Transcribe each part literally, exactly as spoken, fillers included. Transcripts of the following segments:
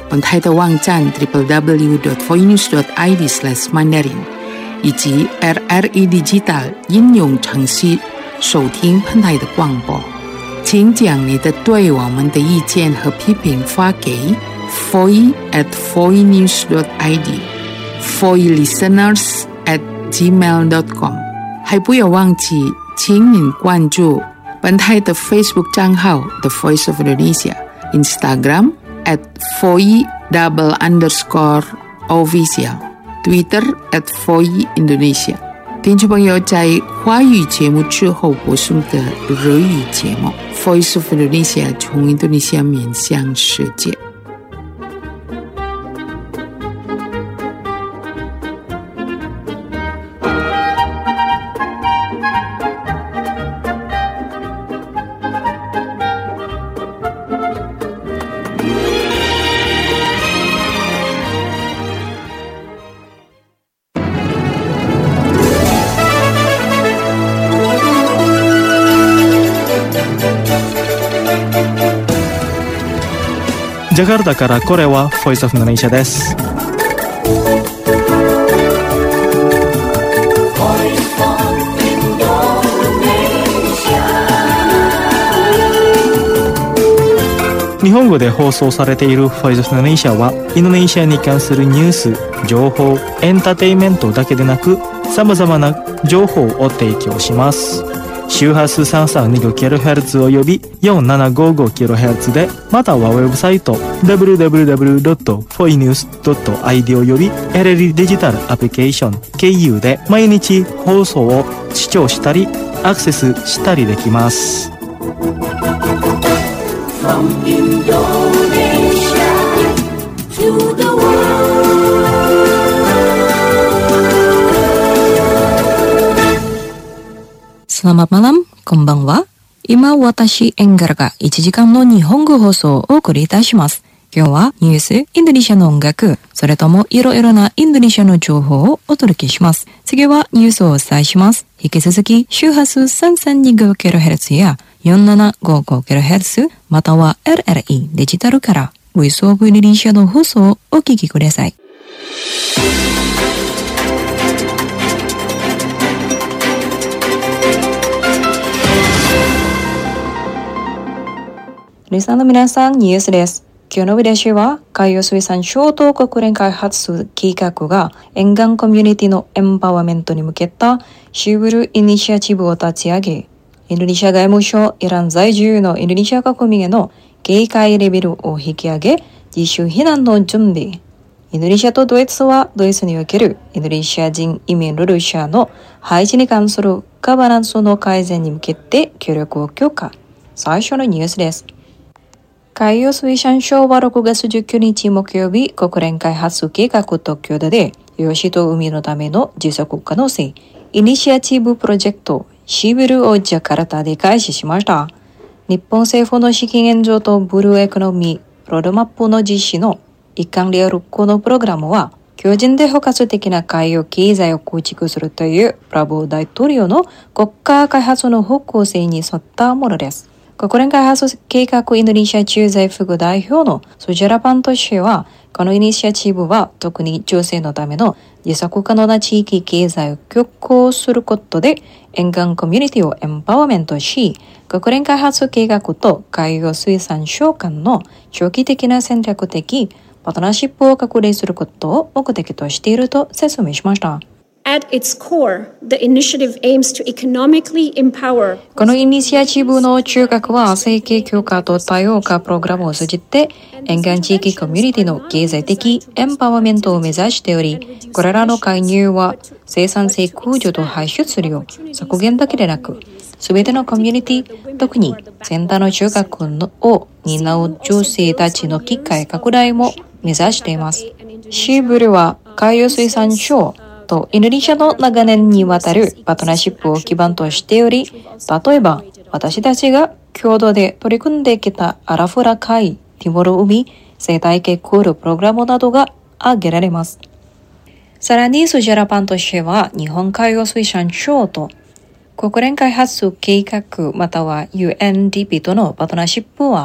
本台的网站 ダブリューダブリューダブリュー ドット フォーイーニュース ドット アイディー スラッシュ mandarin 以及 R R E Digital 应用程序收听本台的广播。请将你的对我们的意见和批评发给 f o i at f o i news dot i d f o i listeners at gmail dot com 还不要忘记请您关注本台的 Facebook 账号 The Voice of Indonesia Instagram at f o i double underscore official Twitter at f o i Indonesia 听众朋友在华语节目之后播送的日语节目 Voice of Indonesia 从印度尼西亚面向世界。 ジャカルタからこれは Voice of Indonesia です。日本語で放送されている Voice of Indonesia はインドネシアに関するニュース、情報、エンターテインメントだけでなくさまざまな情報を提供します。周波数 さんさんにごキロヘルツ および よんななごごキロヘルツ で、またはウェブサイト ダブリューダブリューダブリュー ドット フォーイーニュース ドット アイディー および エルエルイー デジタルアプリケーション経由で毎日放送を視聴したりアクセスしたりできます。From Indonesia to the world。Selamat malam, konbanwa. Ima watashi Enggarがいちじかんの日本語放送をお送りいたします。今日はニュース、インドネシアの音楽、それともいろいろなインドネシアの情報をお届けします。次はニュースをお伝えします。引き続き周波数 さんさんにごキロヘルツ や よんななごごキロヘルツ または エルエルイー デジタルからVoice of Indonesiaの放送をお聞きください。リスナーの皆さん、ニュースです。今日の見出しは、海洋水産省と国連開発計画が沿岸コミュニティのエンパワーメントに向けたシーブルイニシアチブを立ち上げ、インドネシア外務省イラン在住のインドネシア国民への警戒レベルを引き上げ、自主避難の準備。インドネシアとドイツはドイツにおけるインドネシア人移民労働者の配置に関するガバナンスの改善に向けて協力を強化。最初のニュースです。海洋水産省はろくがつじゅうくにち木曜日、国連開発計画と共同で、養子と海のための持続可能性、イニシアチブプロジェクト、シーブルをジャカルタで開始しました。日本政府の資金援助とブルーエコノミー、ロードマップの実施の一環であるこのプログラムは、強靭で包括的な海洋経済を構築するというブラボー大統領の国家開発の方向性に沿ったものです。国連開発計画インドネシア駐在副代表のスジャラパント氏は、このイニシアチブは特に女性のための持続可能な地域経済を強行することで、沿岸コミュニティをエンパワーメントし、国連開発計画と海洋水産省間の長期的な戦略的パートナーシップを確立することを目的としていると説明しました。 At its core, the initiative aims to economically empower. このイニシアチブの中核は生計強化と多様化プログラムを通じて沿岸地域コミュニティの経済的エンパワーメントを目指しており、これらの介入は生産性向上と排出量削減だけでなく、すべてのコミュニティ、特に先端の中核を担う女性たちの機会拡大も目指しています。シーブルは海洋水産省とインドネシアの長年にわたるパートナーシップを基盤としており、例えば私たちが共同で取り組んできたアラフラ海、ティモロ海、生態系コールプログラムなどが挙げられます。さらにスジャラパンとしては日本海洋水産省と国連開発計画または ユーエンディーピー とのパートナーシップはプ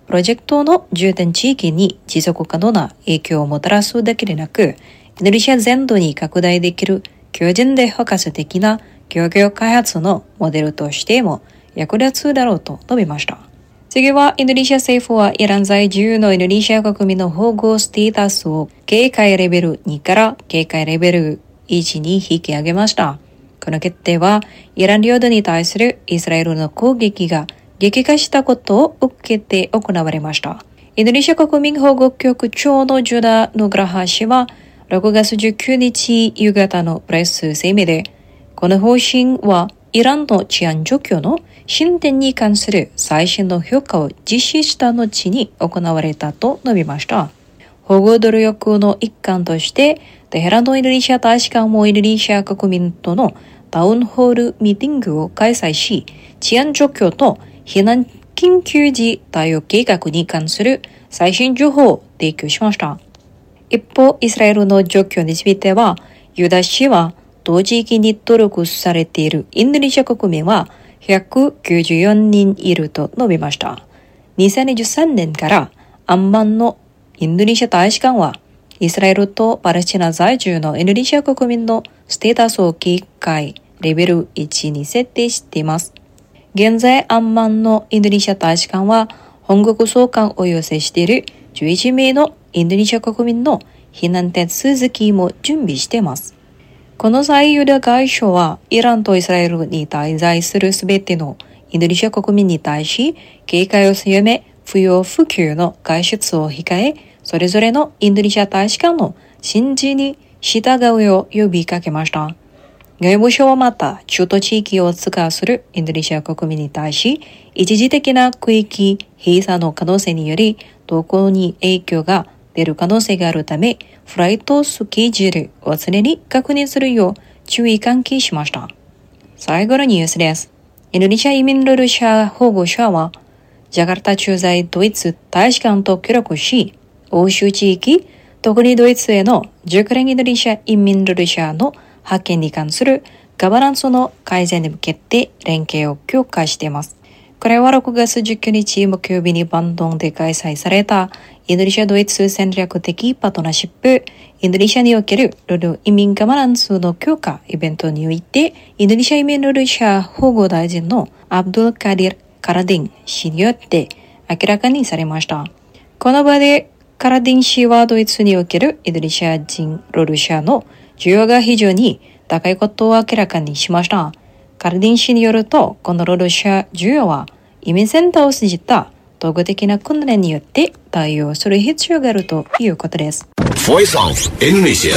プロジェクトの重点地域に持続可能な影響をもたらすだけでなく、インドネシア全土に拡大できる強靭で包括的な漁業開発のモデルとしても役立つだろうと述べました。次は、インドネシア政府はイラン在住のインドネシア国民の保護ステータスを警戒レベルにから警戒レベルいちに引き上げました。この決定は、イラン領土に対するイスラエルの攻撃が激化したことを受けて行われました。インドネシア国民保護局長のジュダ・ヌグラハ氏は、ろくがつじゅうくにち夕方のプレス声明で、この方針はイランの治安状況の進展に関する最新の評価を実施した後に行われたと述べました。保護努力の一環として、テヘランのインドネシア大使館もインドネシア国民とのタウンホールミーティングを開催し、治安状況と避難緊急時対応計画に関する最新情報を提供しました。一方、イスラエルの状況については、ユダ氏は同地域に登録されているインドネシア国民はひゃくきゅうじゅうよにんいると述べました。にせんにじゅうさんねんからアンマンのインドネシア大使館はイスラエルとパレスチナ在住のインドネシア国民のステータスを警戒レベルいちに設定しています。現在アンマンのインドネシア大使館は本国送還を要請しているじゅういちめいのインドネシア国民の避難手続きも準備しています。この際、ユダ外相はイランとイスラエルに滞在するすべてのインドネシア国民に対し警戒を強め、不要不急の外出を控え、それぞれのインドネシア大使館の指示に従うよう呼びかけました。外務省はまた、中東地域を通過するインドネシア国民に対し、一時的な区域閉鎖の可能性により、動向に影響が出る可能性があるため、フライトスケジュールを常に確認するよう注意喚起しました。最後のニュースです。インドネシア移民ルール者保護者は、ジャカルタ駐在ドイツ大使館と協力し、欧州地域、特にドイツへの熟練インドネシア移民ルール者の派遣に関するガバナンスの改善に向けて連携を強化しています。これはろくがつじゅうくにち木曜日にバンドンで開催されたインドネシアドイツ戦略的パートナーシップインドネシアにおけるルール移民ガバナンスの強化イベントにおいて、インドネシア移民ルール者保護大臣のアブドゥル・カディル・カラディン氏によって明らかにされました。この場でカラディン氏はドイツにおけるインドネシア人ルール者の需要が非常に高いことを明らかにしました。カラディン氏によると、このルール者需要は移民センターを通じた道具的な訓練によって対応する必要があるということです。 Voice of Indonesia。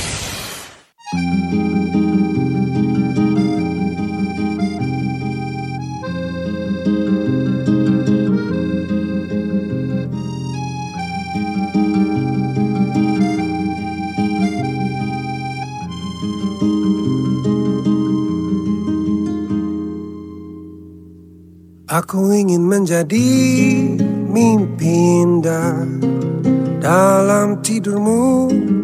Aku ingin menjadi mimpi indah dalam tidurmu.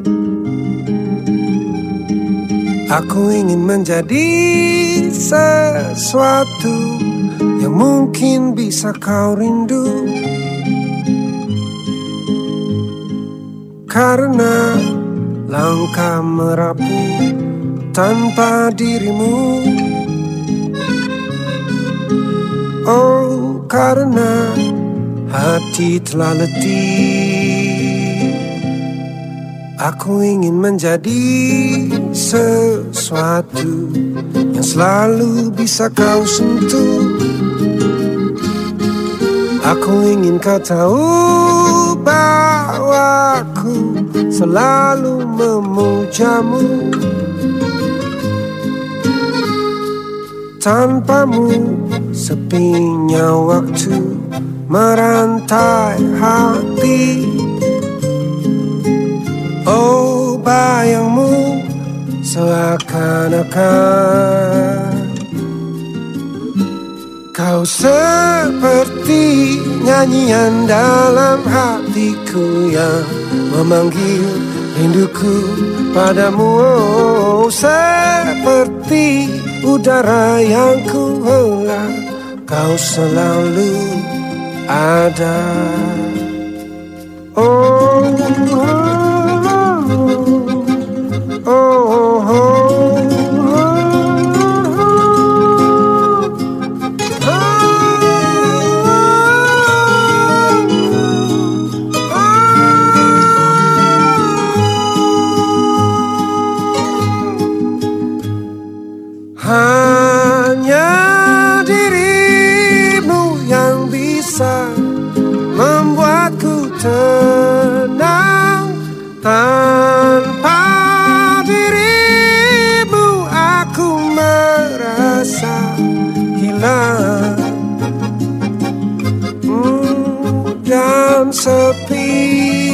Aku ingin menjadi sesuatu yang mungkin bisa kau rindu. Karena langkah merapu tanpa dirimu. Oh, karena hati telah letih. Aku ingin menjadi sesuatu yang selalu bisa kau sentuh. Aku ingin kau tahu bahwa aku selalu memujamu. Tanpamu sepinya waktu merantai hati. Oh, bayangmu seakan-akan kau seperti nyanyian dalam hatiku yang memanggil rinduku padamu. Oh, seperti udara yang ku hela, kau selalu ada. Oh, oh, oh, oh. Hanya dirimu yang bisa membuatku tenang. Tanpa dirimu aku merasa hilang hmm, dan sepi.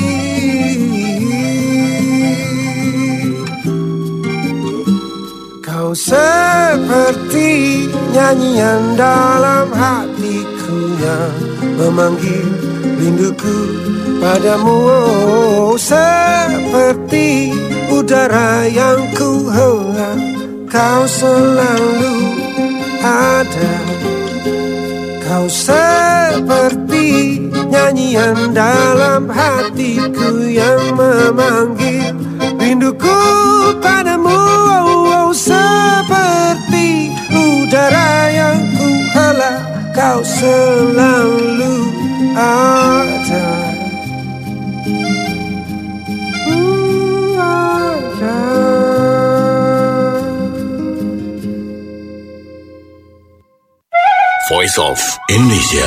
Kau seperti nyanyian dalam hatiku yang memanggil rinduku padamu. Oh, seperti udara yang ku hela, kau selalu ada. Kau seperti nyanyian dalam hatiku yang memanggil rinduku padamu. Oh, seperti udara yang ku hela, kau selalu ada. Hmm, ada. Voice of Indonesia.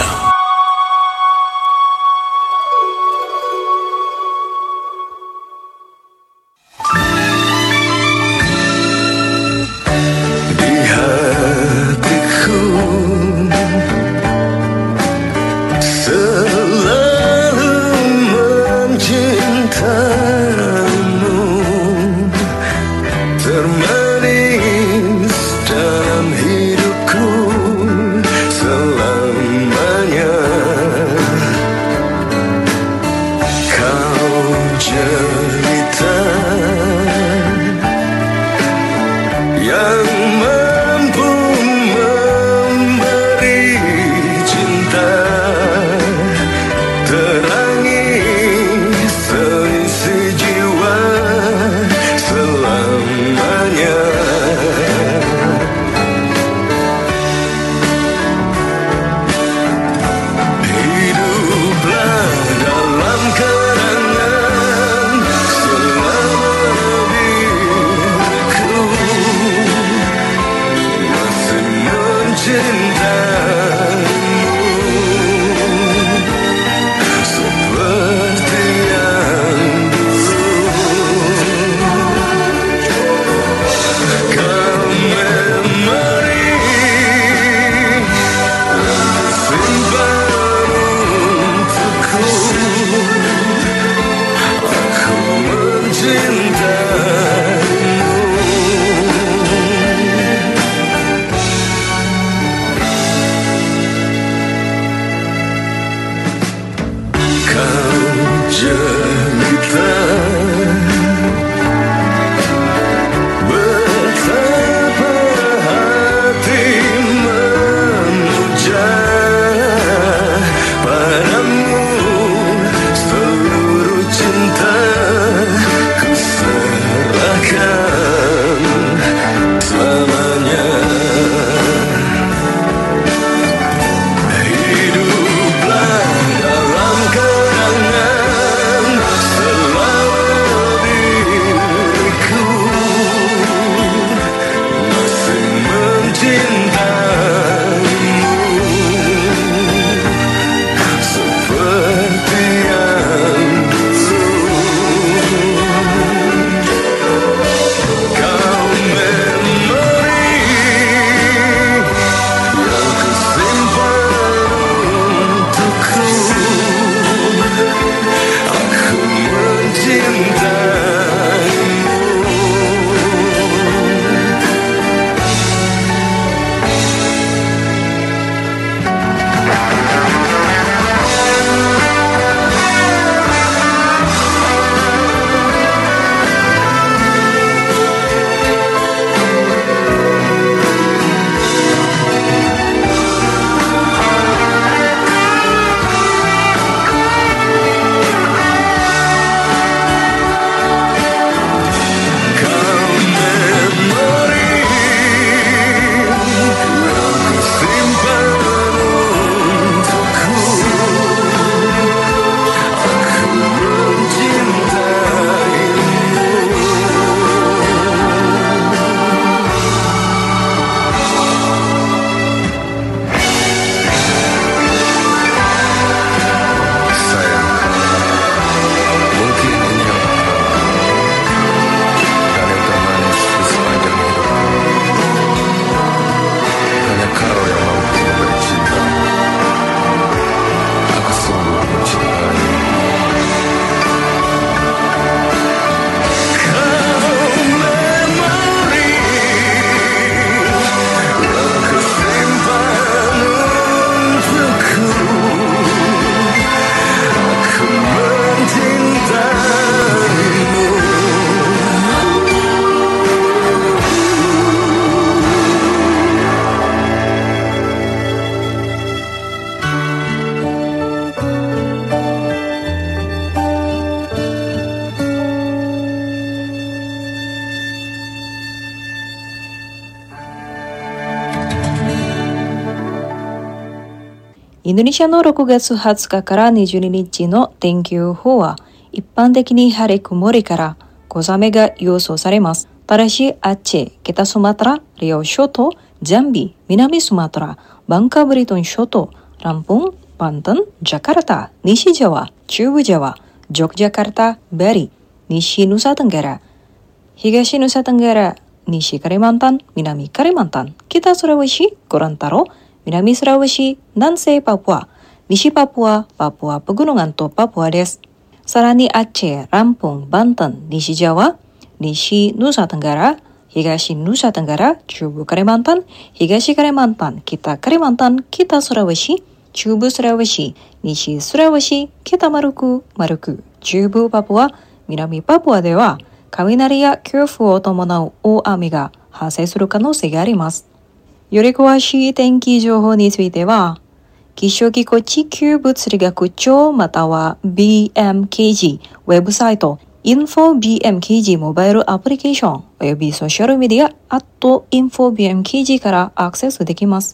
インドネシアのろくがつはつかからにじゅうににちの天気予報は一般的に晴れ曇りから小雨が予想されます。ただし、アッチェ、北スマトラ、リオ諸島、ジャンビ、南スマトラ、バンカブリトン諸島、ランプン、バンタン、ジャカルタ、西ジャワ、中部ジャワ、ジョクジャカルタ、バリ、西ヌサテンガラ、東ヌサテンガラ、西カリマンタン、南カリマンタン、北スラワシ、ゴランタロ、南スラワシ、南西パプア、西パプア、パプア、pegununganとパプアです。さらにアッチェ、ランプン、バンタン、西ジャワ、西ヌサテンガラ、東ヌサテンガラ、中部カリマンタン、東カリマンタン、北カリマンタン、北スラワシ、中部スラワシ、西スラワシ、北マルク、マルク、中部パプア、南パプアでは、雷や強風を伴う大雨が発生する可能性があります。より詳しい天気情報については、気象機構地球物理学庁または ビーエムケージー ウェブサイト、インフォビーエムケージー モバイルアプリケーションおよびソーシャルメディア アット インフォビーエムケージー からアクセスできます。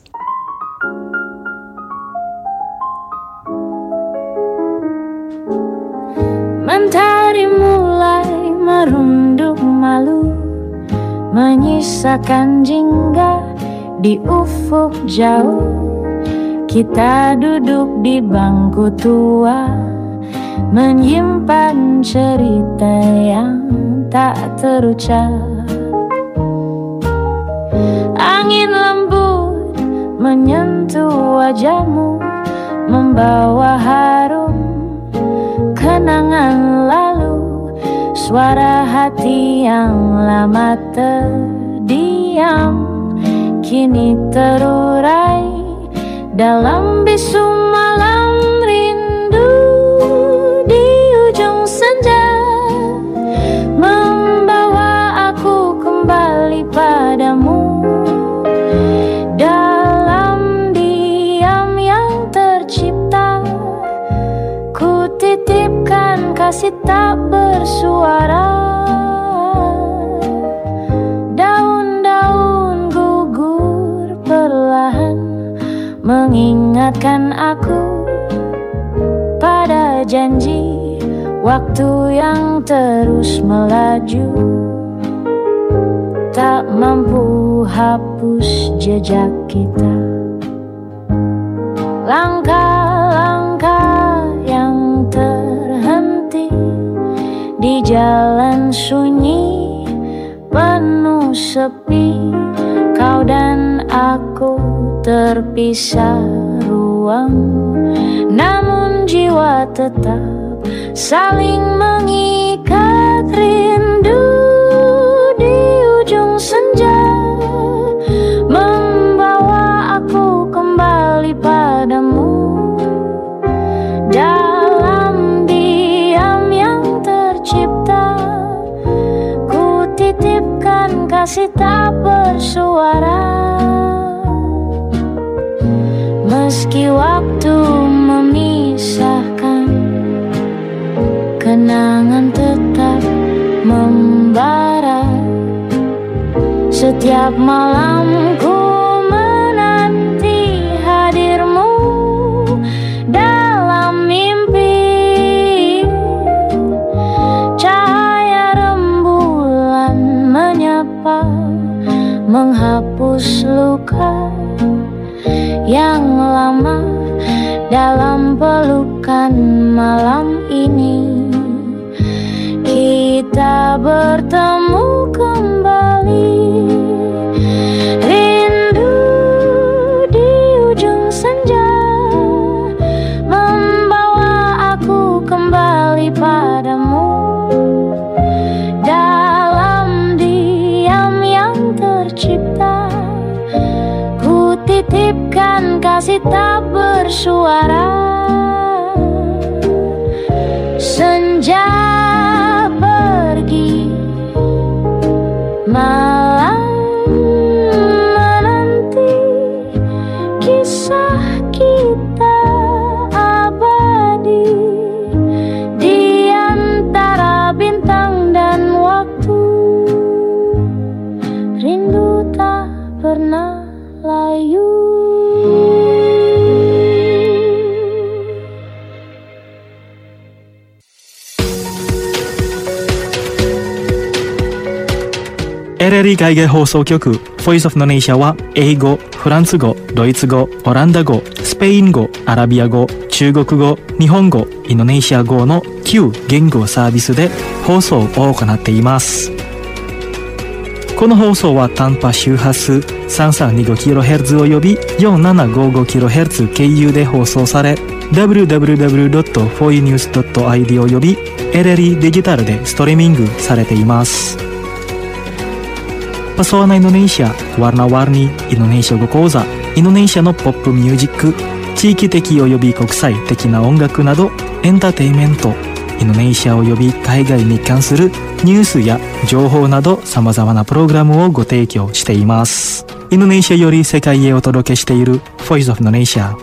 Mentari mulai merunduk malu, menyisakan jingga di ufuk jauh. Kita duduk di bangku tua, menyimpan cerita yang tak terucap. Angin lembut menyentuh wajahmu, membawa harum kenangan lalu. Suara hati yang lama terdiam kini terurai dalam bisu malam rindu. Di ujung senja membawa aku kembali padamu. Dalam diam yang tercipta, ku titipkan kasih tak bersuara. Daun-daun gugur perlahan mengingatkan aku pada janji waktu yang terus melaju, tak mampu hapus jejak kita. Langkah-langkah yang terhenti di jalan sunyi penuh sepi, kau dan aku terpisah ruang, namun jiwa tetap saling mengikat. Rindu di ujung senja membawa aku kembali padamu. Dalam diam yang tercipta, ku titipkan kasih tak bersuara. Meski waktu memisahkan, kenangan tetap membara. Setiap malam ku menanti hadirmu dalam mimpi. Cahaya rembulan menyapa, menghapus luka yang lama dalam pelukan malam ini. Kita bertemu kembali. Rindu di ujung senja membawa aku kembali padamu. Dalam diam yang tercipta, ku titipkan kasih tak bersuara. Senja pergi, malam menanti, kisah kita abadi di antara bintang dan waktu. Rindu tak pernah layu. エルエルイー 海外放送局 Voice of Indonesia は英語、フランス語、ドイツ語、オランダ語、スペイン語、アラビア語、中国語、日本語、インドネシア語のきゅう言語サービスで放送を行っています。この放送は短波周波数 さんさんにごキロヘルツ および よんななごごキロヘルツ 経由で放送され ダブリューダブリューダブリュードットフォーユーニュースドットアイディー および エルエルイー デジタルでストリーミングされています。Pesona Indonesia, warna-warni Indonesia語講座、インドネシアのポップミュージック、地域的および国際的な音楽などエンターテインメント、インドネシアおよび海外に関するニュースや情報など様々なプログラムをご提供しています。インドネシアより世界へお届けしている Voice of Indonesia。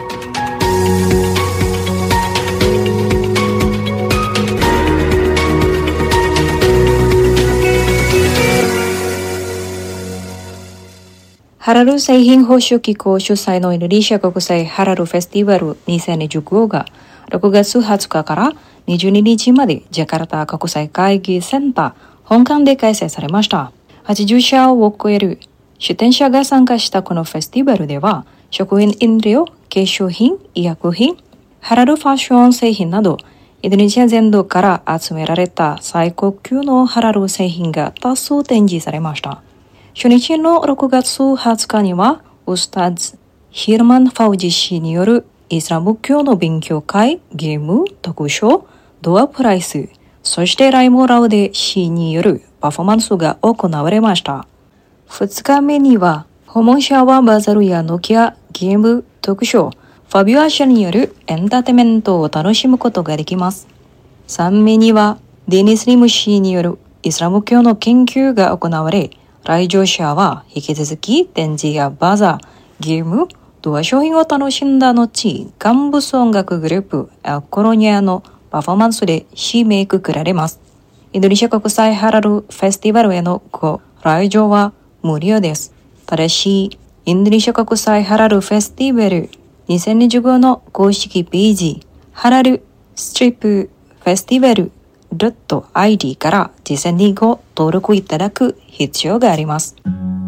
ハラル製品保守機構主催のインドネシア国際ハラルフェスティバルにせんにじゅうごがろくがつはつかからにじゅうににちまでジャカルタ国際会議センター本館で開催されました。はちじゅうしゃを超える出展者が参加したこのフェスティバルでは、食品飲料、化粧品、医薬品、ハラルファッション製品など、インドネシア全土から集められた最高級のハラル製品が多数展示されました。初日のろくがつはつかには、ウスタッズ・ヒルマン・ファウジ氏によるイスラム教の勉強会、ゲーム、特賞、ドアプライス、そしてライモ・ラウデ氏によるパフォーマンスが行われました。ふつかめには、訪問者はバザルやノキア、ゲーム、特賞、ファビュア社によるエンターテイメントを楽しむことができます。さんめには、デニス・リム氏によるイスラム教の研究が行われ、来場者は引き続き展示やバザー、ゲーム、ドア商品を楽しんだ後、ガンブス音楽グループエルコロニアのパフォーマンスで締めくくられます。インドネシア国際ハラルフェスティバルへのご来場は無料です。ただし、インドネシア国際ハラルフェスティバルにせんにじゅうごの公式ページ、ハラルストリップフェスティバルドットアイディー から事前にご登録いただく必要があります。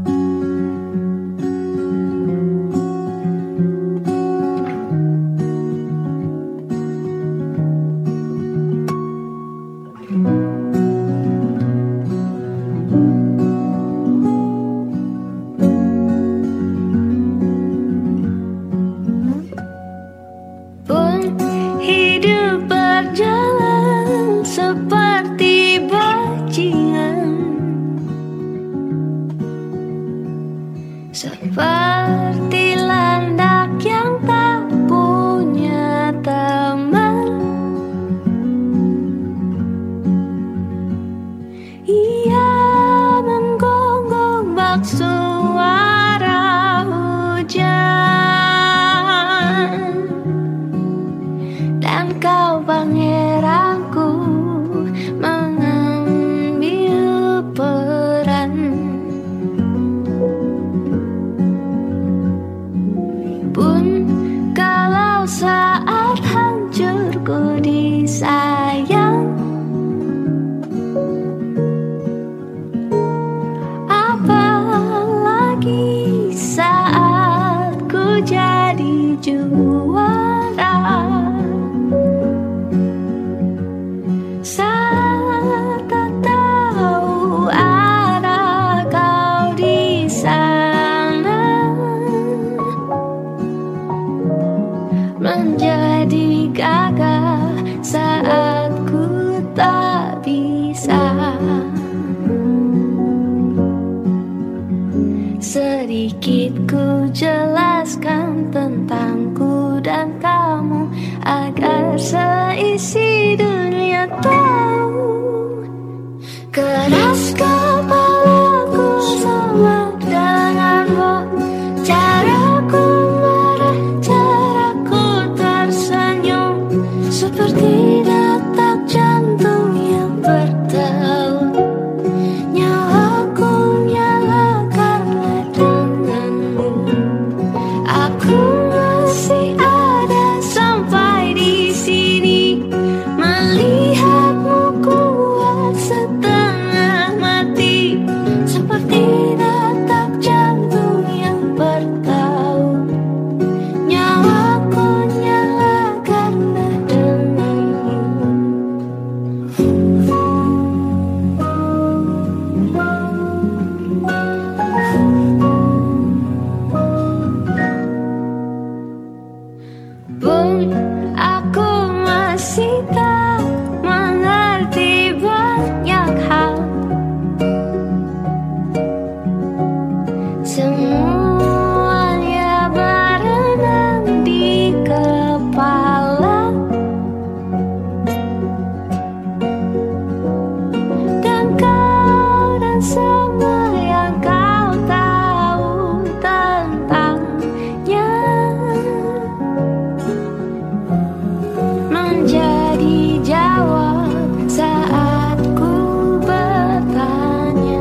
Seperti landak yang tak punya teman, ia menggonggong bak suara hujan. Dan kau pangeranku mengambil peran. Pun kalau saat hancurku disayang, apalagi saat ku jadi juara. Saat tak tahu arah kau di sana, menjadi gagah saat ku tak bisa. Sedikit ku jelaskan tentangku dan kamu, agar seisi dunia tahu. Keras kepalaku sama denganmu, caraku marah, caraku tersenyum, seperti detak jantung yang bertaut. Nyawaku nyala karena denganmu. Aku masih ada sampai di sini, melihatmu kuat setengah semua yang kau tahu tentangnya menjadi jawab saat ku bertanya.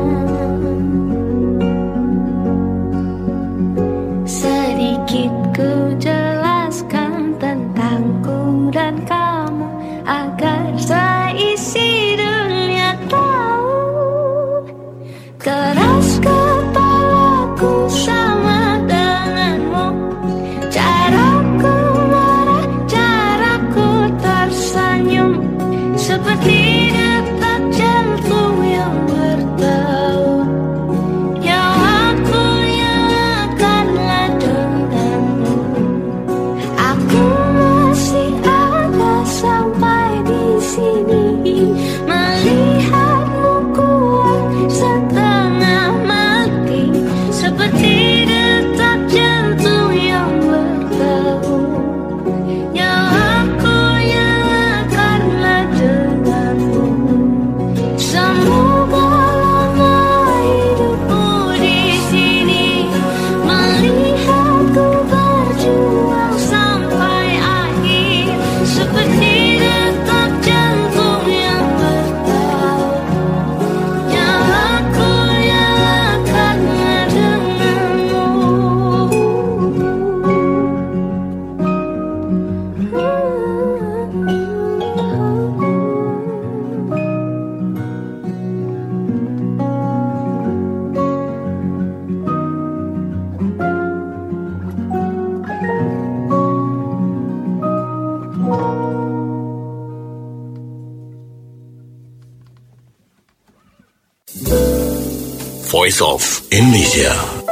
Sedikit ku jelaskan tentangku dan kamu agar seisi dunia tahu. Keras kepalaku sama denganmu, caraku marah, caraku tersenyum, seperti detak jantung yang bertaut. Yang aku yang akanlah denganmu. Aku masih ada sampai di sini, melihatmu kuat setengah mati, seperti detak jantung yang bertaut. Yang aku yang akanlah denganmu. Semoga lama hidupku di sini, melihatku berjuang sampai akhir, seperti detak jantung yang bertaut. Yang aku yang akanlah denganmu. Voice of Indonesia.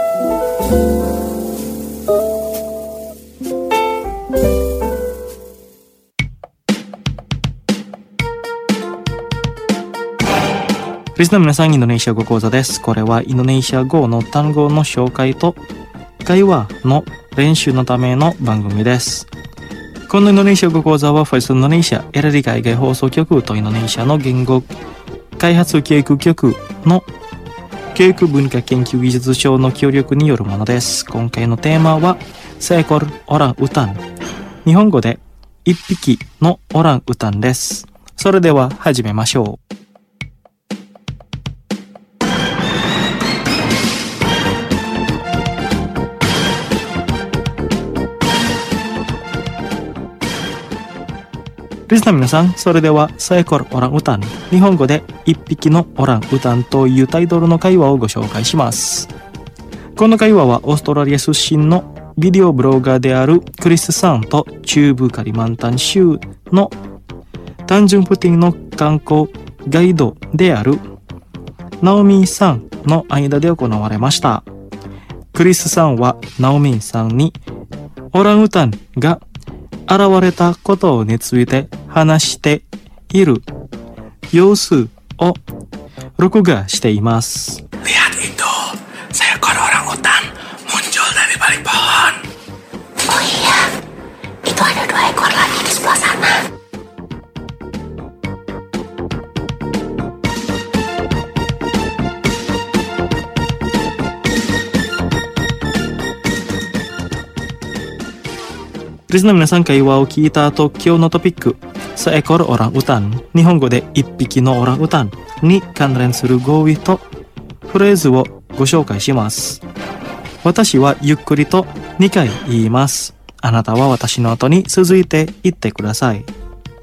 リスナーの皆さん、インドネシア語講座です。これはインドネシア語の単語の紹介と会話の練習のための番組です。このインドネシア語講座は Voice of Indonesia エラリ海外放送局とインドネシアの言語開発教育局の教育文化研究技術省の協力によるものです。今回のテーマはセーコルオランウタン、日本語で一匹のオランウタンです。それでは始めましょう。リスナーの皆さん、それではセーコルオランウタン、日本語で一匹のオランウタンというタイトルの会話をご紹介します。この会話はオーストラリア出身のビデオブロガーであるクリスさんと中部カリマンタン州の単純プティンの観光ガイドであるナオミンさんの間で行われました。クリスさんはナオミンさんにオランウタンが現れたことについて話している様子を録画しています。 Lihat itu, seekor orang hutan muncul dari balik pohon. Oh iya, itu ada dua ekor lagi di sebelah sana. リスナーの皆さん、会話を聞いた後、今日のトピック、セーコルオランウタン、日本語で一匹のオランウタンに関連する語彙とフレーズをご紹介します。私はゆっくりとにかい言います。あなたは私の後に続いて言ってください。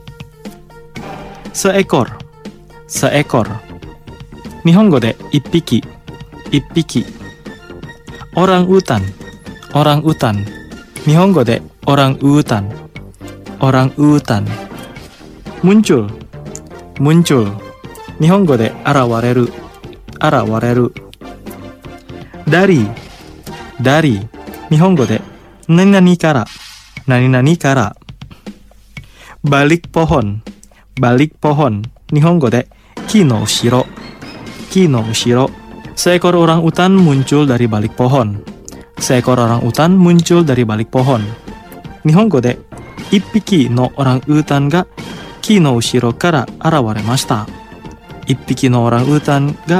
セーコル、セーコル。日本語で一匹、一匹。オランウタン、オランウタン。日本語でオランウータン、オランウータン。muncul、muncul。日本語で現れる、現れる。dari、dari。日本語で何々から、何々から。balik pohon、balik pohon。日本語で木の後ろ、木の後ろ。seekor orang utan muncul dari balik pohon。seekor orang utan muncul dari balik pohon。日本語で一匹のオランウータンが木の後ろから現れました。一匹のオランウータンが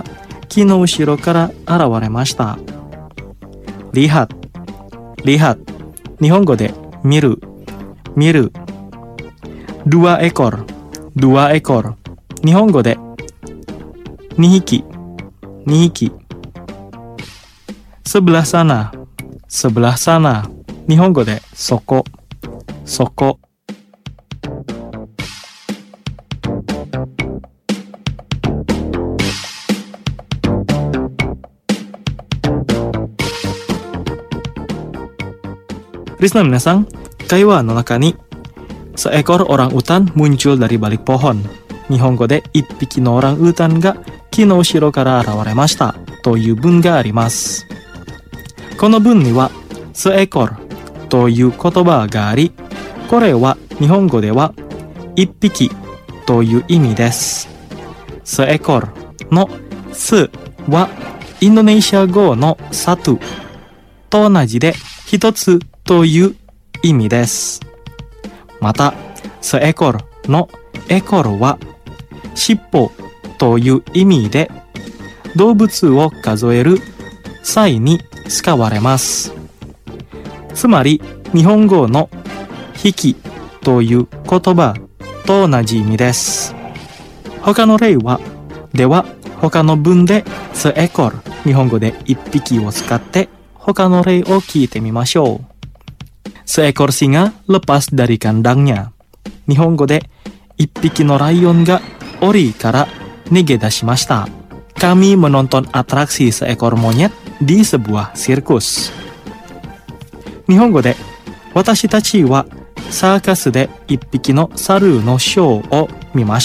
木の後ろから現れました。リハッ、リハッ、日本語で見る、見る。dua ekor, dua ekor、日本語でにひき、にひき。sebelah sana, sebelah sana、日本語でそこ、そこ。Risna minasang, kaiwa no naka ni seekor orang utan muncul dari balik pohon. Nihongo de ippiki no orang utan ga ki no ushiro kara arawaremashita toいう文があります。この文にはseekorという言葉があり、これは日本語では一匹という意味です。seekorのすはインドネシア語のsatuと同じで一つという意味です。また、seekorのエコルは尻尾という意味で動物を数える際に使われます。つまり、日本語の引きという言葉と同じ意味です。他の例は、では他の文でseekor、日本語で一匹を使って他の例を聞いてみましょう。seekor singa lepas dari kandangnya。日本語で一匹のライオンが檻から逃げ出しました。Kami menonton atraksi seekor monyet di sebuah sirkus。日本語で私たちはサーカスで一匹の猿のショーを見ました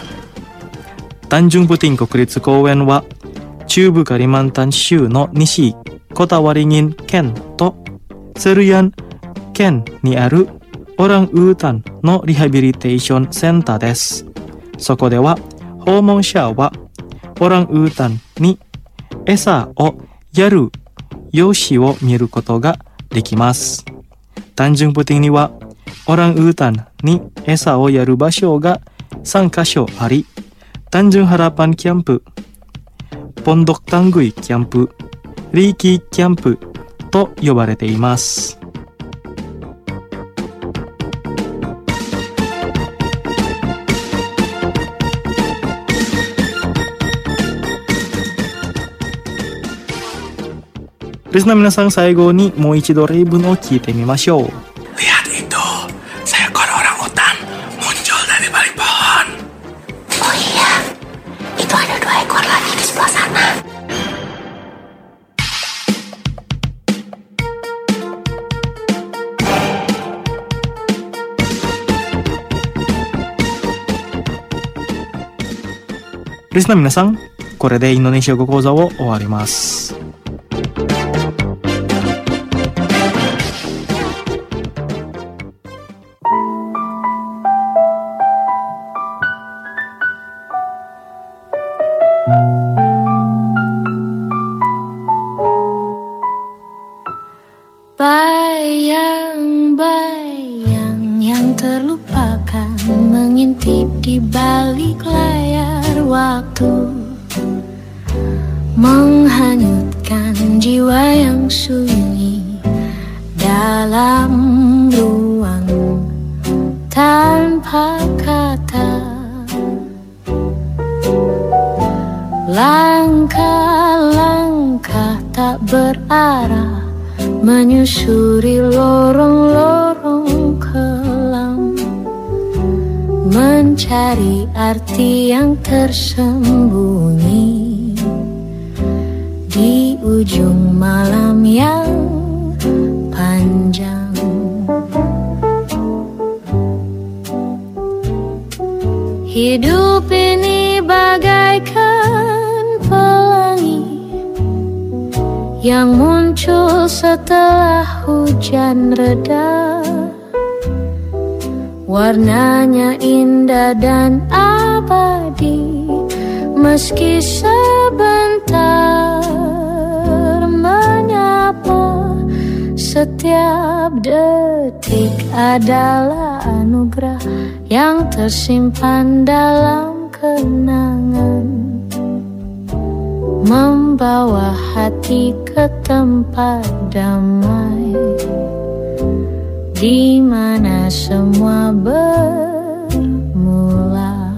。Tanjung Puting国立公園は中部カリマンタン州の西コタワリギン県とセルヤン県にあるオランウータンのリハビリテーションセンターです。そこでは訪問者はオランウータンに餌をやる様子を見ることができます。タンジュンプティンにはオランウータンに餌をやる場所がさんカ所あり、タンジュンハラパンキャンプ、ポンドクタングイキャンプ、リーキーキャンプと呼ばれています。Risna minasang, 最後にもう一度例文を聞いてみましょう。 Lihat itu, seekor orang utan muncul dari balik pohon. Oh iya, itu ada dua ekor lagi di sebelah sana. Risna minasang, これでインドネシア語講座を終わります。 Bayang-bayang yang terlupakan mengintip di balik layar waktu, menghanyutkan jiwa yang sunyi dalam ruang tanpa kata. Langkah-langkah tak berarah menyusuri lorong-lorong kelam, mencari arti yang tersembunyi di ujung malam yang panjang. Hidup ini bagaikan pelangi yang muncul setelah hujan reda. Warnanya indah dan abadi, meski sebentar menyapa. Setiap detik adalah anugerah yang tersimpan dalam kenangan. membawa hati ke tempat damai, di mana semua bermula.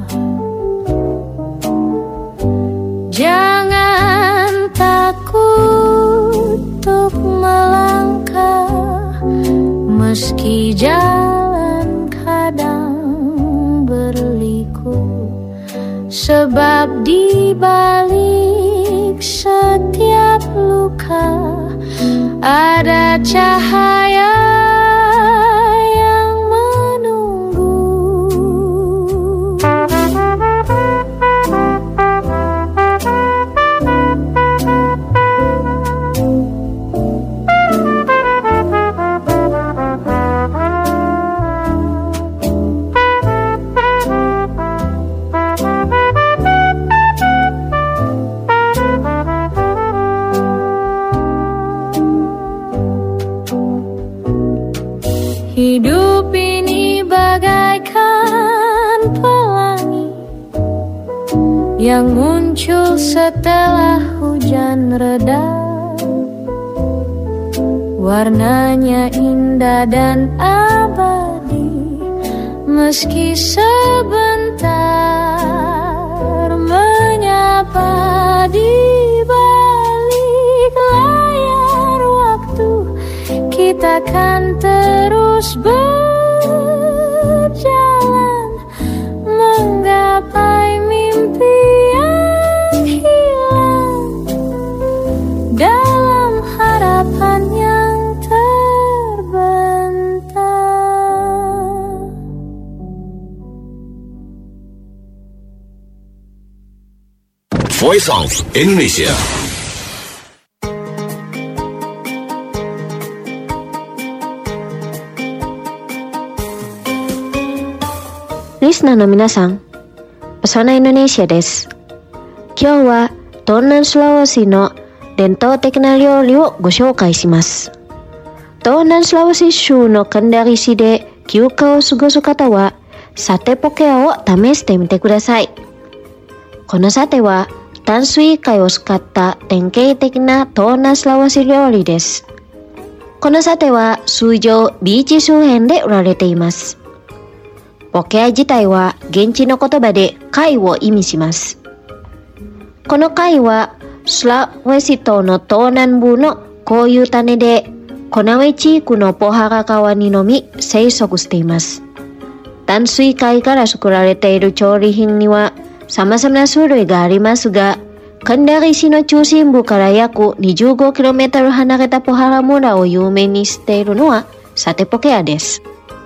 Jangan takut untuk melangkah, meski jalan kadang berliku, sebab di balik setiap luka ada cahaya yang menunggu. Hidup ini bagaikan pelangi yang muncul setelah hujan reda. Warnanya indah dan abadi, meski sebentar menyapa di balik layar waktu. Kita kan terus berjalan menggapai mimpi yang hilang dalam harapan yang terbentang. Voice of Indonesia. Listenerの皆さん、Pesona Indonesia です。今日は東南スラワシの伝統的な料理をご紹介します。東南スラワシ州のカンダリ市で休暇を過ごす方は、サテポケアを試してみてください。このサテは淡水貝を使った典型的な東南スラワシ料理です。このサテは通常ビーチ周辺で売られています。ポケア自体は現地の言葉で貝を意味します。この貝はスラウェシ島の東南部の固有種で、コナウェ地域のポハラ川にのみ生息しています。淡水貝から作られている調理品には様々な種類がありますが、カンダリ市の中心部から約 にじゅうごキロメートル 離れたポハラ村を有名にしているのはサテポケアです。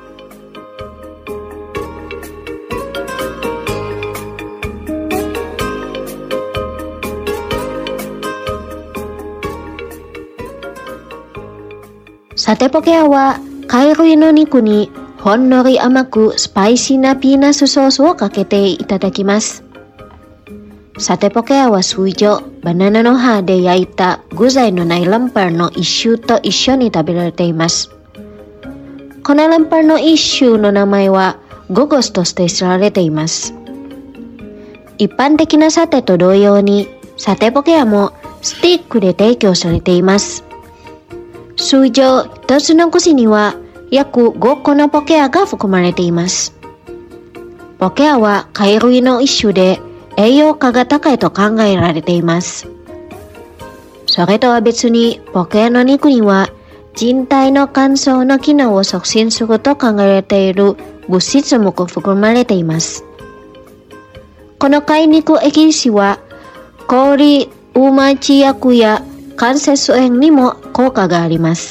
サテポケアは貝類の肉にほんのり甘くスパイシーなピーナッツソースをかけていただきます。サテポケアは通常バナナの葉で焼いた具材のないランパーの一種と一緒に食べられています。このランパーの一種の名前はゴゴスとして知られています。一般的なサテと同様にサテポケアもスティックで提供されています。通常一つの串には約ごこのポケアが含まれています。ポケアは貝類の一種で栄養価が高いと考えられています。それとは別にポケアの肉には人体の乾燥の機能を促進すると考えられている物質も含まれています。この貝肉エキスは氷うま治薬や関節炎にも効果があります。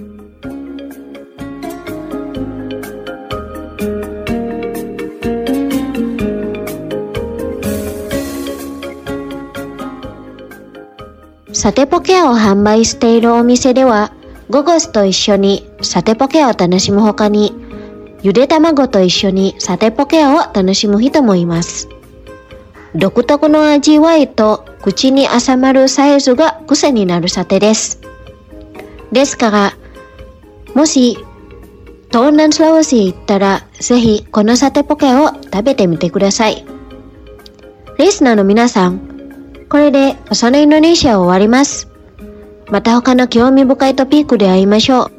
サテポケアを販売しているお店では、ゴゴスと一緒にサテポケアを楽しむほかに、ゆで卵と一緒にサテポケアを楽しむ人もいます。独特の味わいと口に挟まるサイズが癖になるサテです。ですから、もし東南スラワシへ行ったら、ぜひこのサテポケアを食べてみてください。リスナーの皆さん、 これで幼いインドネシアを終わります。また他の興味深いトピックで会いましょう。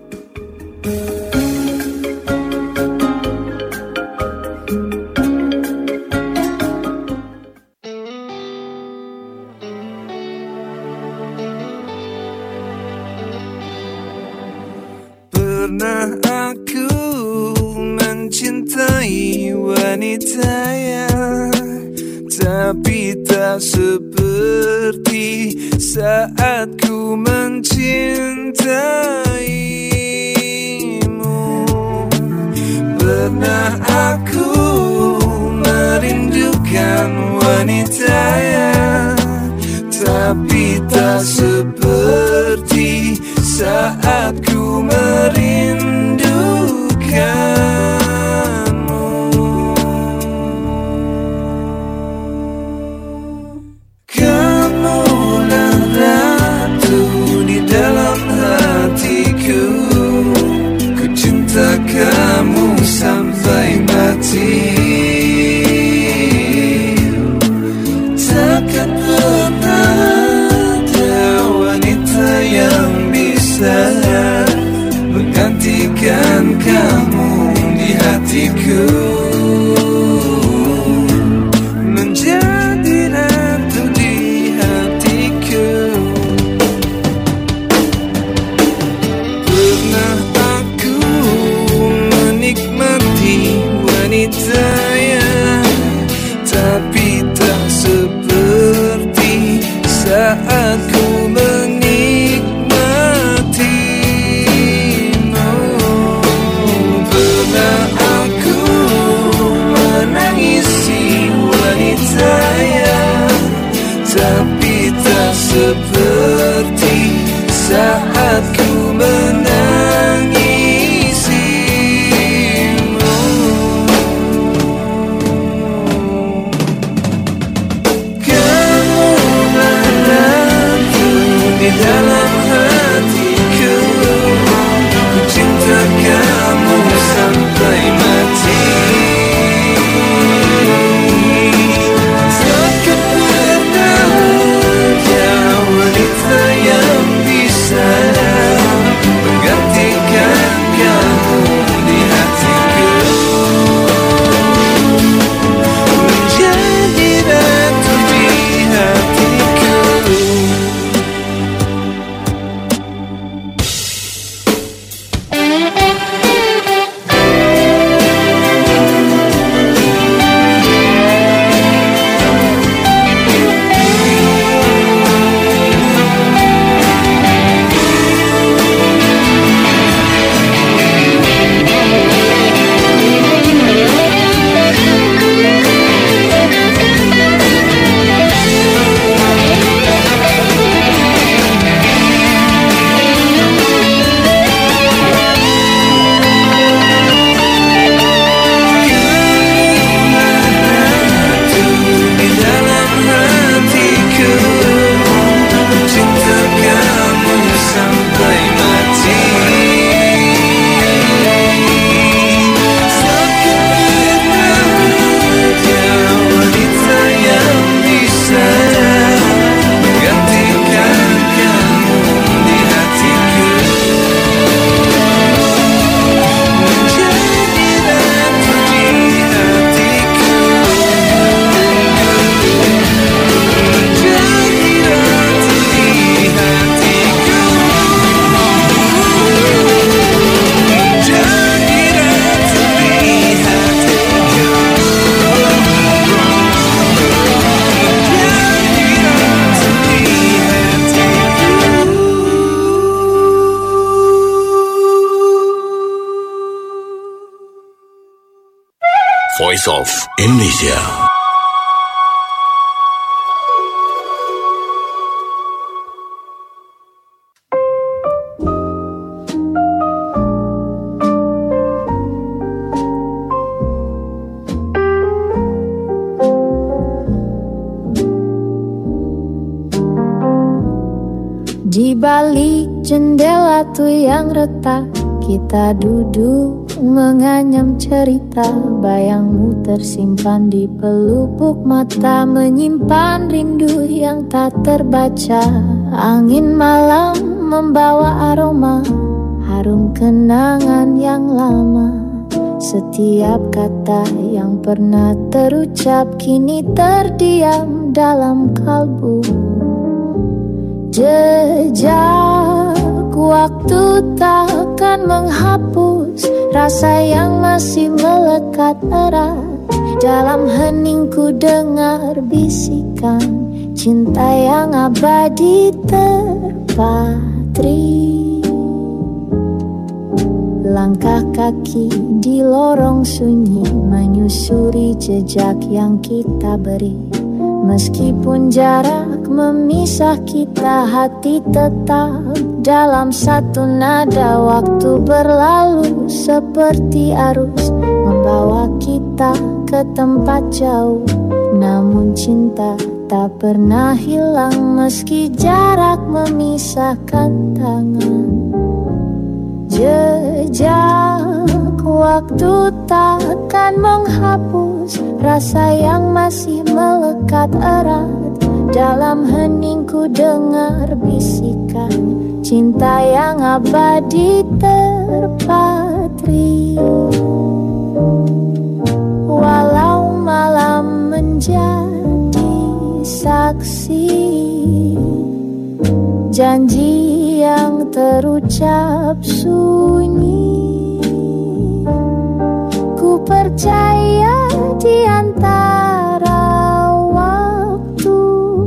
Pernah aku mencintai wanita yang tapi tak seperti saat ku mencintaimu. Pernah aku merindukan wanita yang tapi tak seperti saat ku merindukanmu. Kamulah ratu di dalam hatiku, ku cinta kamu sampai mati. Takkan pernah ada wanita yang bisa menggantikan kamu di hatiku, menjadi ratu di hatiku. Pernah aku menikmati wanita yang tapi tak seperti saat ku menikmatimu. Pernah aku menangisi wanita yang tapi tak seperti saat ku menangisimu. Kamulah ratu di dalam hatiku, ku cinta kamu sampai mati. Takkan pernah ada wanita yang bisa menggantikan kamu di hatiku, menjadi ratu di hatiku. Voice of Indonesia. Di balik jendela tuh yang retak, kita duduk menganyam cerita. Bayangmu tersimpan di pelupuk mata, menyimpan rindu yang yang tak terbaca. Angin malam membawa aroma harum kenangan yang lama. Setiap kata yang pernah terucap kini terdiam dalam kalbu. Jejak waktu takkan menghapus rasa yang masih melekat erat. Dalam heningku dengar bisikan cinta yang abadi terpatri. Langkah kaki di lorong sunyi menyusuri jejak yang kita beri. Meskipun jarak memisah kita, hati tetap dalam satu nada. Waktu berlalu seperti arus membawa kita ke tempat jauh. Namun cinta tak pernah hilang meski jarak memisahkan tangan. Jejak waktu takkan menghapus rasa yang masih melekat erat. Dalam heningku dengar bisikan cinta yang abadi terpatri. Walau malam menjadi saksi janji yang terucap sunyi, ku percaya di antara waktu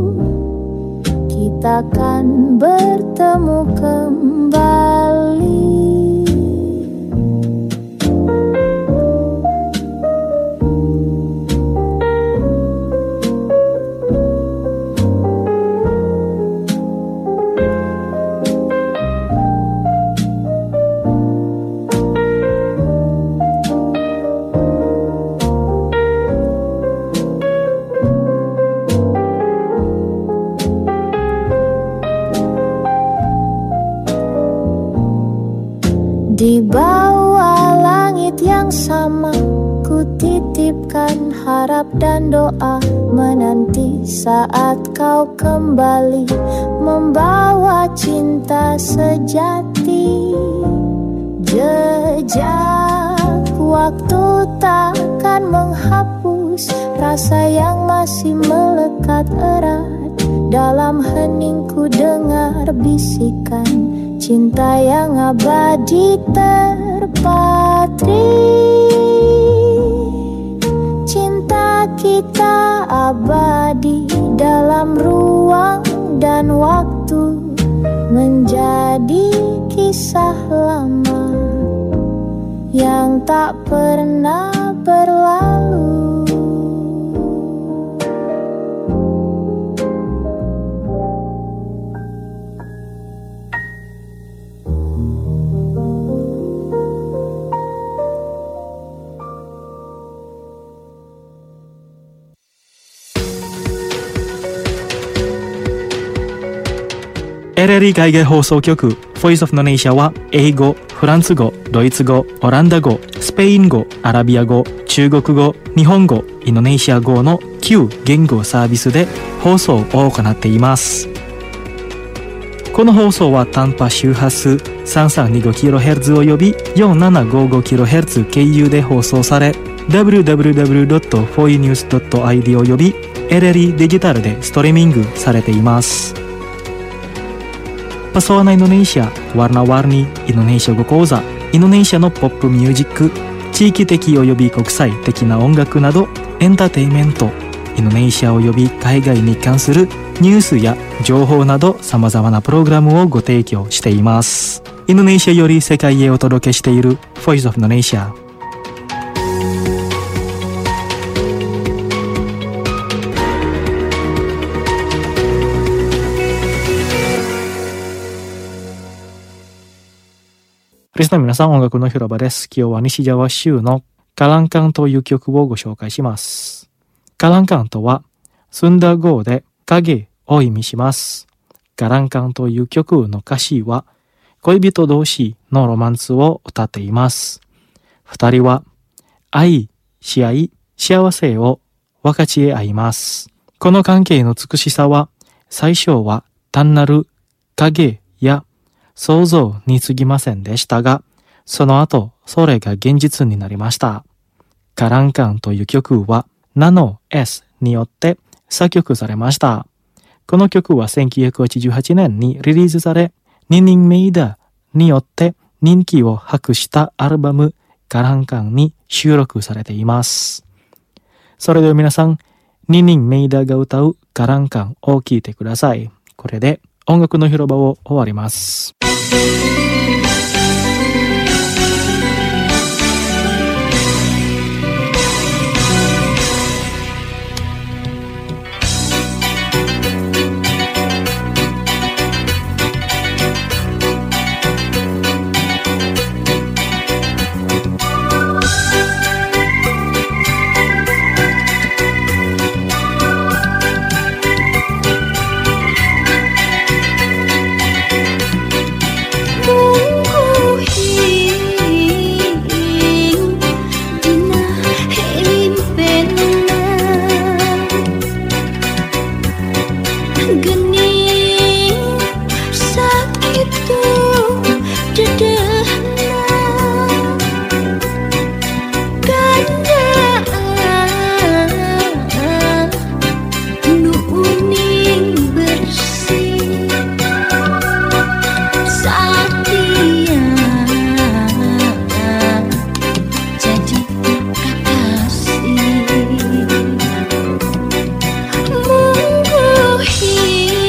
kita akan bertemu kembali. Di bawah langit yang sama, ku titipkan harap dan doa, menanti saat kau kembali membawa cinta sejati. Jejak waktu takkan menghapus rasa yang masih melekat erat. Dalam heningku dengar bisikan cinta yang abadi terpatri. Cinta kita abadi dalam ruang dan waktu, menjadi kisah lama yang tak pernah berlalu. エルエルイ 海外放送局 Voice of Indonesia は英語、フランス語、ドイツ語、オランダ語、スペイン語、アラビア語、中国語、日本語、インドネシア語のきゅう言語サービスで放送を行っています。この放送は短波周波数 さんさんにごキロヘルツ および よんななごごキロヘルツ 経由で放送され ダブリューダブリューダブリュードットフォーユーニュースドットアイディー および エルエルイ デジタルでストリーミングされています。Pesona Indonesia, warna-warni Indonesia語講座、インドネシアのポップミュージック、地域的及び国際的な音楽などエンターテインメント、インドネシア及び海外に関するニュースや情報など様々なプログラムをご提供しています。インドネシアより世界へお届けしている Voice of Indonesia。リスナーの皆さん、音楽の広場です。今日は西ジャワ州のカランカンという曲をご紹介します。カランカンとはスンダー語で影を意味します。カランカンという曲の歌詞は恋人同士のロマンスを歌っています。二人は愛し合い幸せを分かち合います。この関係の美しさは最初は単なる影や想像に過ぎませんでしたが、その後それが現実になりました。カランカンという曲はナノ S によって作曲されました。この曲はせんきゅうひゃくはちじゅうはちねんにリリースされ、ニニンメイダによって人気を博したアルバムカランカンに収録されています。それでは皆さん、ニニンメイダが歌うカランカンを聴いてください。これで音楽の広場を終わります。 Here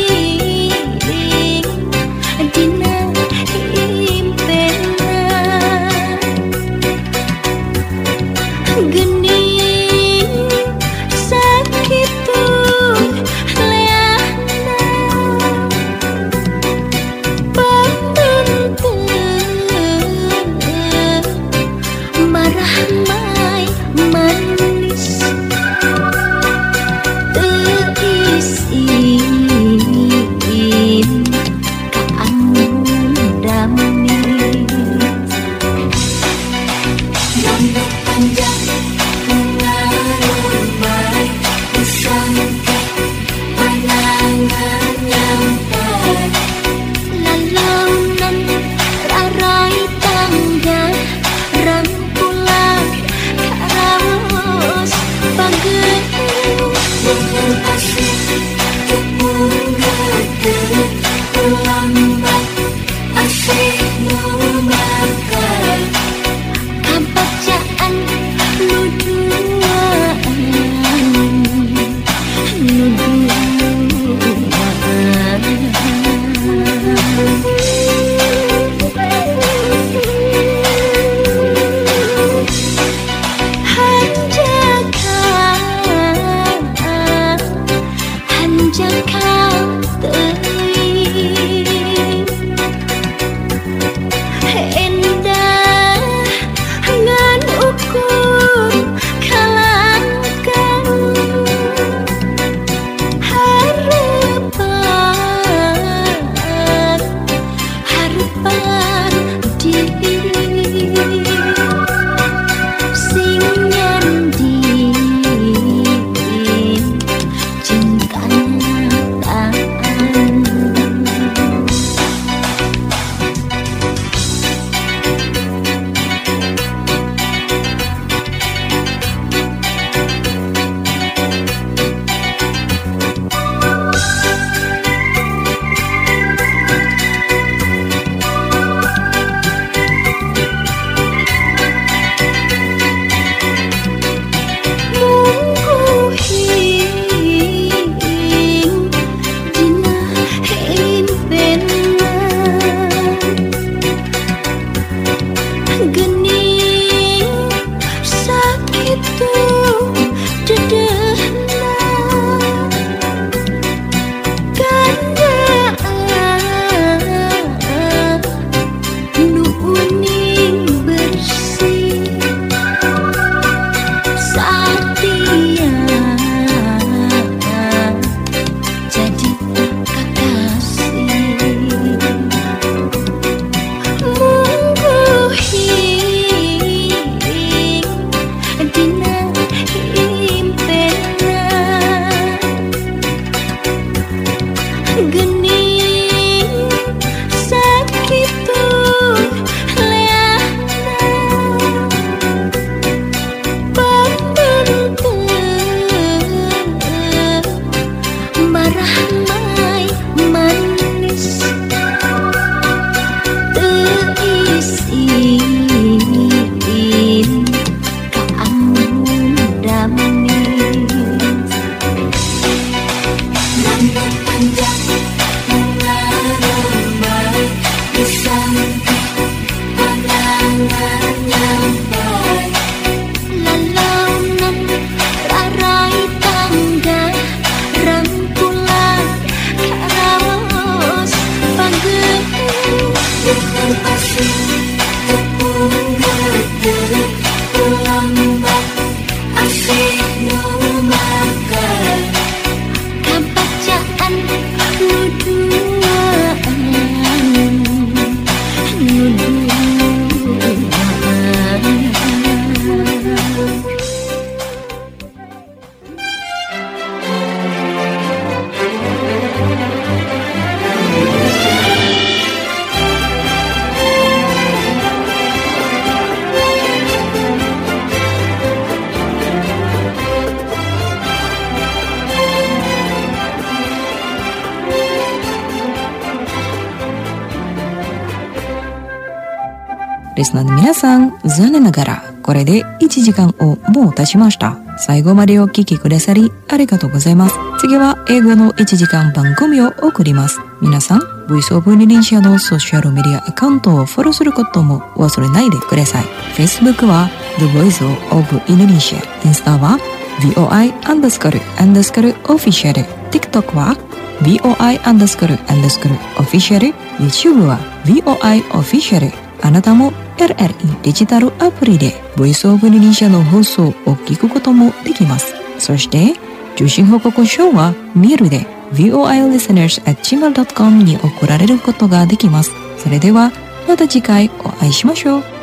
リスナーの皆さん、残念ながらこれでいちじかんをもう経ちました。最後までお聞きくださりありがとうございます。次は英語のいちじかん番組を送ります。皆さん、Voice of Indonesia のソーシャルメディアアカウントをフォローすることも忘れないでください。Facebook は The Voice of Indonesia、インスタは ブイオーアイ アンダースコールアンダースコールオフィシャル、TikTok は ブイオーアイ アンダースコールアンダースコールオフィシャル、YouTube は ブイオーアイ オフィシャル。あなたも エルエルイー デジタルアプリで Voice of Indonesia の放送を聞くこともできます。そして受信報告書はメールで ブイオーアイ リスナーズ アット ジーメール ドット コム に送られることができます。それではまた次回お会いしましょう。